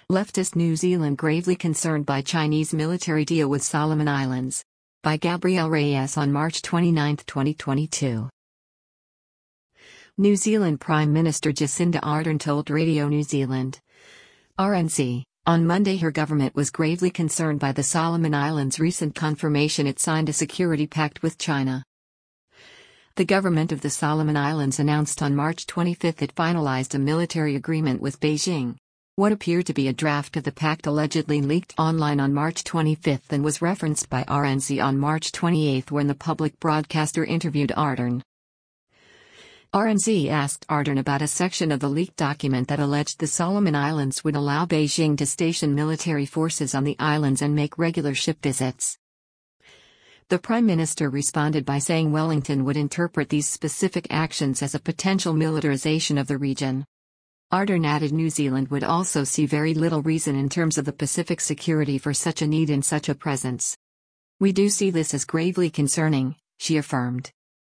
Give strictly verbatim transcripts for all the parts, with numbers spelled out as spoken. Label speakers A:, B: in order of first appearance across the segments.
A: Leftist New Zealand gravely concerned by Chinese military deal with Solomon Islands. By Gabrielle Reyes on March twenty-ninth, twenty twenty-two. New Zealand Prime Minister Jacinda Ardern told Radio New Zealand R N Z, on Monday her government was gravely concerned by the Solomon Islands' recent confirmation it signed a security pact with China. The government of the Solomon Islands announced on March twenty-fifth it finalized a military agreement with Beijing. What appeared to be a draft of the pact allegedly leaked online on March twenty-fifth and was referenced by R N Z on March twenty-eighth when the public broadcaster interviewed Ardern. R N Z asked Ardern about a section of the leaked document that alleged the Solomon Islands would allow Beijing to station military forces on the islands and make regular ship visits. The Prime Minister responded by saying Wellington would interpret these specific actions as a potential militarization of the region. Ardern added New Zealand would also see very little reason in terms of the Pacific security for such a need in such a presence. We do see this as gravely concerning, she affirmed.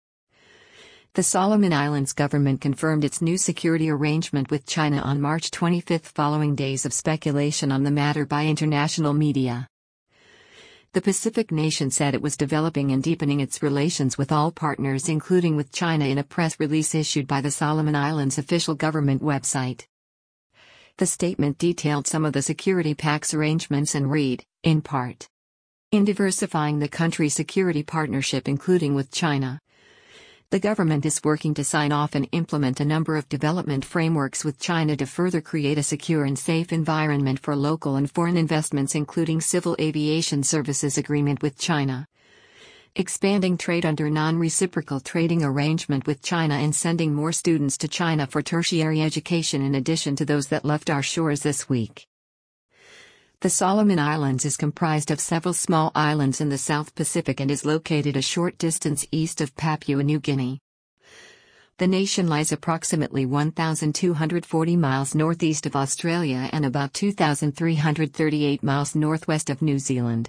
A: The Solomon Islands government confirmed its new security arrangement with China on March twenty-fifth following days of speculation on the matter by international media. The Pacific nation said it was developing and deepening its relations with all partners including with China in a press release issued by the Solomon Islands official government website. The statement detailed some of the security pact's arrangements and read, in part, in diversifying the country's security partnership including with China, the government is working to sign off and implement a number of development frameworks with China to further create a secure and safe environment for local and foreign investments including civil aviation services agreement with China, expanding trade under non-reciprocal trading arrangement with China and sending more students to China for tertiary education in addition to those that left our shores this week. The Solomon Islands is comprised of several small islands in the South Pacific and is located a short distance east of Papua New Guinea. The nation lies approximately one thousand two hundred forty miles northeast of Australia and about two thousand three hundred thirty-eight miles northwest of New Zealand.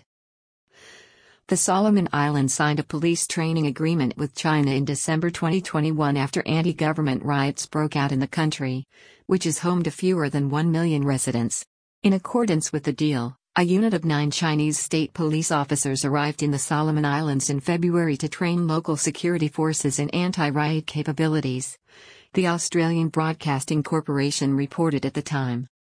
A: The Solomon Islands signed a police training agreement with China in December twenty twenty-one after anti-government riots broke out in the country, which is home to fewer than one million residents. In accordance with the deal, a unit of nine Chinese state police officers arrived in the Solomon Islands in February to train local security forces in anti-riot capabilities, the Australian Broadcasting Corporation reported at the time.